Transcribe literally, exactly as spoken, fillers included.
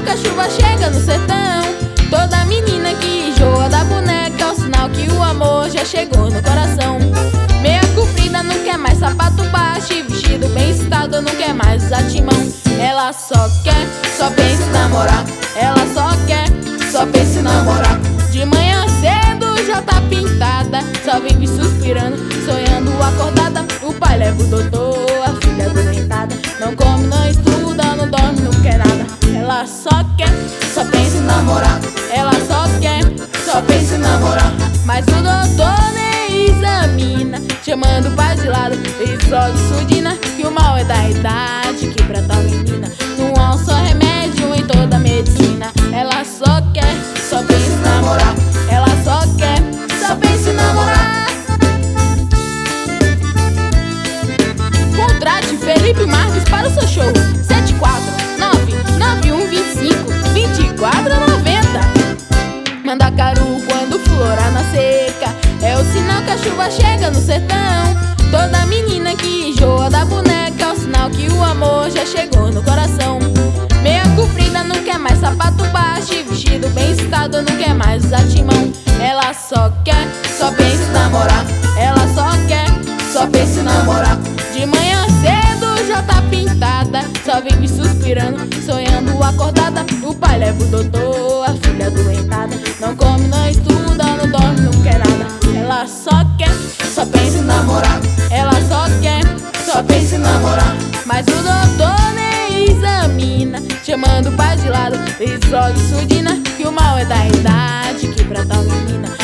sinal que a chuva chega no sertão. Toda menina que enjoa da boneca é o sinal que o amor já chegou no coração. Meia comprida não quer mais sapato baixo, e vestido bem estado não quer mais usar timão. Ela só quer, só pensa em namorar. Ela só quer, só pensa em namorar. De manhã cedo já tá pintada, só vive suspirando, sonhando acordada. O pai leva o doutor, a filha doentada. Não come, não estuda, não dorme, não quer nada. Ela só quer, só pensa em namorar. Ela só quer, só pensa em namorar. Mas o doutor nem examina, chamando o pai de lado, diz logo surdina que o mal é da idade, que pra tal menina não há um só remédio em toda a medicina. Ela só quer, só pensa em namorar. Ela só quer, só pensa em namorar. Contrate Felipe Marques para o seu show. Sete quatro nove nove um dois cinco dois quatro nove zero. Mandacaru quando florar na seca é o sinal que a chuva chega no sertão. Toda menina que enjoa da boneca é o sinal que o amor já chegou no coração. Meia comprida não quer mais sapato baixo, e vestido bem estado não quer mais usar timão. Ela só quer, só pensa em namorar. Ela só quer, só pensa em namorar. De manhã cedo já tá pintada, só vive suspirando, sonhando acordada. O pai leva o doutor, a filha doentada. Não come, não estuda, não dorme, não quer nada. Ela só quer, só pensa em namorar. Ela só quer, só pensa em namorar. Mas o doutor nem examina, chamando o pai de lado, diz logo surdina que o mal é da idade, que pra tal menina